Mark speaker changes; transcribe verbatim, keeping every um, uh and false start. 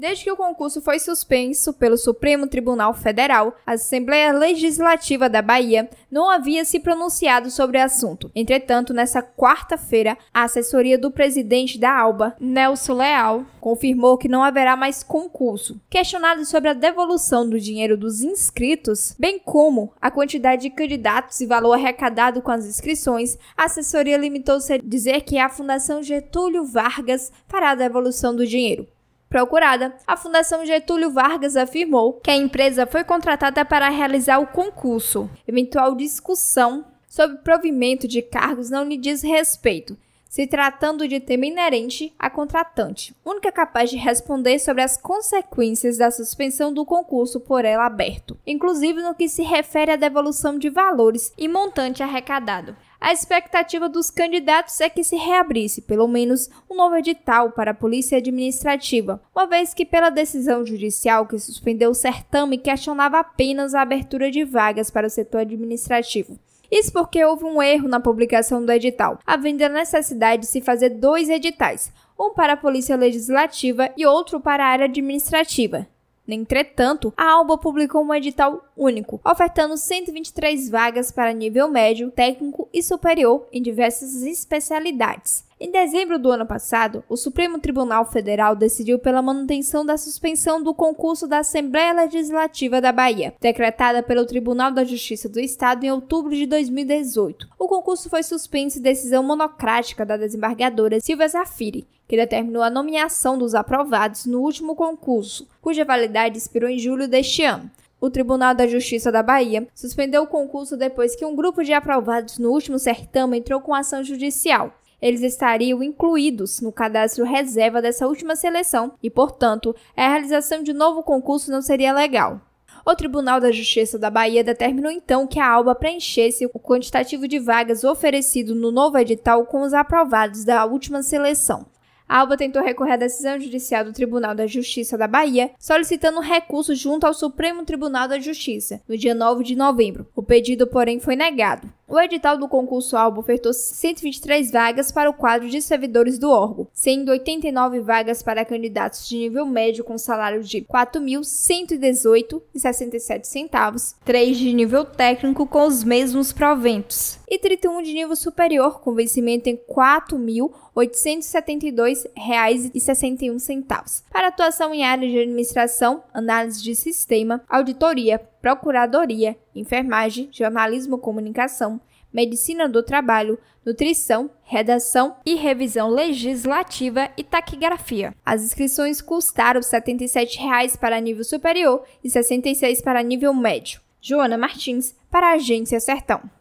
Speaker 1: Desde que o concurso foi suspenso pelo Supremo Tribunal Federal, a Assembleia Legislativa da Bahia não havia se pronunciado sobre o assunto. Entretanto, nesta quarta-feira, a assessoria do presidente da ALBA, Nelson Leal, confirmou que não haverá mais concurso. Questionado sobre a devolução do dinheiro dos inscritos, bem como a quantidade de candidatos e valor arrecadado com as inscrições, a assessoria limitou-se a dizer que a Fundação Getúlio Vargas fará a devolução do dinheiro. Procurada, a Fundação Getúlio Vargas afirmou que a empresa foi contratada para realizar o concurso. Eventual discussão sobre provimento de cargos não lhe diz respeito, se tratando de tema inerente à contratante, única capaz de responder sobre as consequências da suspensão do concurso por ela aberto, inclusive no que se refere à devolução de valores e montante arrecadado. A expectativa dos candidatos é que se reabrisse, pelo menos, um novo edital para a Polícia Administrativa, uma vez que, pela decisão judicial que suspendeu o certame, questionava apenas a abertura de vagas para o setor administrativo. Isso porque houve um erro na publicação do edital, havendo a necessidade de se fazer dois editais, um para a Polícia Legislativa e outro para a área administrativa. Entretanto, a ALBA publicou um edital único, ofertando cento e vinte e três vagas para nível médio, técnico e superior em diversas especialidades. Em dezembro do ano passado, o Supremo Tribunal Federal decidiu pela manutenção da suspensão do concurso da Assembleia Legislativa da Bahia, decretada pelo Tribunal da Justiça do Estado em outubro de dois mil e dezoito. O concurso foi suspenso em decisão monocrática da desembargadora Silvia Zafiri, que determinou a nomeação dos aprovados no último concurso, cuja validade expirou em julho deste ano. O Tribunal da Justiça da Bahia suspendeu o concurso depois que um grupo de aprovados no último certame entrou com ação judicial. Eles estariam incluídos no cadastro reserva dessa última seleção e, portanto, a realização de novo concurso não seria legal. O Tribunal da Justiça da Bahia determinou então que a ALBA preenchesse o quantitativo de vagas oferecido no novo edital com os aprovados da última seleção. A ALBA tentou recorrer à decisão judicial do Tribunal da Justiça da Bahia, solicitando um recurso junto ao Supremo Tribunal da Justiça, no dia nove de novembro. O pedido, porém, foi negado. O edital do concurso ALBA ofertou cento e vinte e três vagas para o quadro de servidores do órgão, sendo oitenta e nove vagas para candidatos de nível médio com salário de quatro mil cento e dezoito reais e sessenta e sete centavos, três de nível técnico com os mesmos proventos, e trinta e um de nível superior com vencimento em quatro mil oitocentos e setenta e dois reais e sessenta e um centavos, para atuação em áreas de administração, análise de sistema, auditoria, procuradoria, enfermagem, jornalismo, comunicação, medicina do trabalho, nutrição, redação e revisão legislativa e taquigrafia. As inscrições custaram setenta e sete reais para nível superior e sessenta e seis reais para nível médio. Joana Martins, para a Agência Sertão.